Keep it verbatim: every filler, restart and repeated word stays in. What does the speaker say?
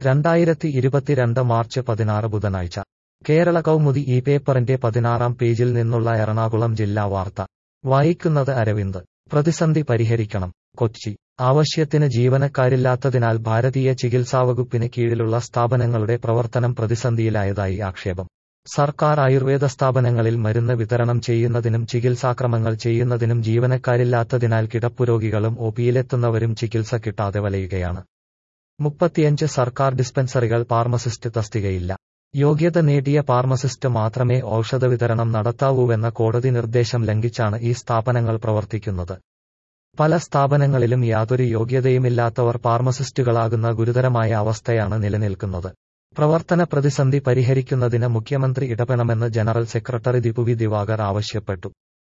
രണ്ടായിരത്തി ഇരുപത്തിരണ്ട് മാർച്ച് പതിനാറ് ബുധനാഴ്ച കേരള കൗമുദി ഈ പേപ്പറിന്റെ പതിനാറാം പേജിൽ നിന്നുള്ള എറണാകുളം ജില്ലാ വാർത്ത വായിക്കുന്നത് അരവിന്ദ്. പ്രതിസന്ധി പരിഹരിക്കണം. കൊച്ചി. ആവശ്യത്തിന് ജീവനക്കാരില്ലാത്തതിനാൽ ഭാരതീയ ചികിത്സാവകുപ്പിന് കീഴിലുള്ള സ്ഥാപനങ്ങളുടെ പ്രവർത്തനം പ്രതിസന്ധിയിലായതായി ആക്ഷേപം. സർക്കാർ ആയുർവേദ സ്ഥാപനങ്ങളിൽ മരുന്ന് വിതരണം ചെയ്യുന്നതിനും ചികിത്സാക്രമങ്ങൾ ചെയ്യുന്നതിനും ജീവനക്കാരില്ലാത്തതിനാൽ കിടപ്പുരോഗികളും ഒപിയിലെത്തുന്നവരും ചികിത്സ കിട്ടാതെ വലയുകയാണ്. മുപ്പത്തിയഞ്ച് സർക്കാർ ഡിസ്പെൻസറികൾ ഫാർമസിസ്റ്റ് തസ്തികയില്ല. യോഗ്യത നേടിയ ഫാർമസിസ്റ്റ് മാത്രമേ ഔഷധ വിതരണം നടത്താവൂവെന്ന കോടതി നിർദ്ദേശം ലംഘിച്ചാണ് ഈ സ്ഥാപനങ്ങൾ പ്രവർത്തിക്കുന്നത്. പല സ്ഥാപനങ്ങളിലും യാതൊരു യോഗ്യതയുമില്ലാത്തവർ ഫാർമസിസ്റ്റുകളാകുന്ന ഗുരുതരമായ അവസ്ഥയാണ് നിലനിൽക്കുന്നത്. പ്രവർത്തന പ്രതിസന്ധി പരിഹരിക്കുന്നതിന് മുഖ്യമന്ത്രി ഇടപെടണമെന്ന് ജനറൽ സെക്രട്ടറി ദിപുവി ദിവാകർ ആവശ്യപ്പെട്ടു.